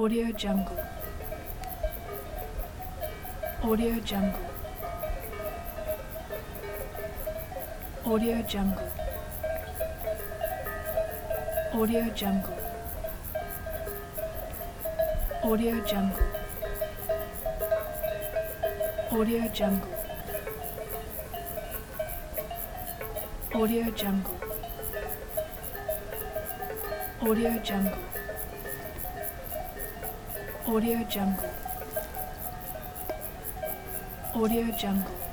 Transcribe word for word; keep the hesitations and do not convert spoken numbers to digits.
Audio Jungle. Audio Jungle. Audio Jungle. Audio Jungle. Audio Jungle. Audio Jungle. Audio Jungle. Audio Jungle. Audio Jungle. Audio Jungle.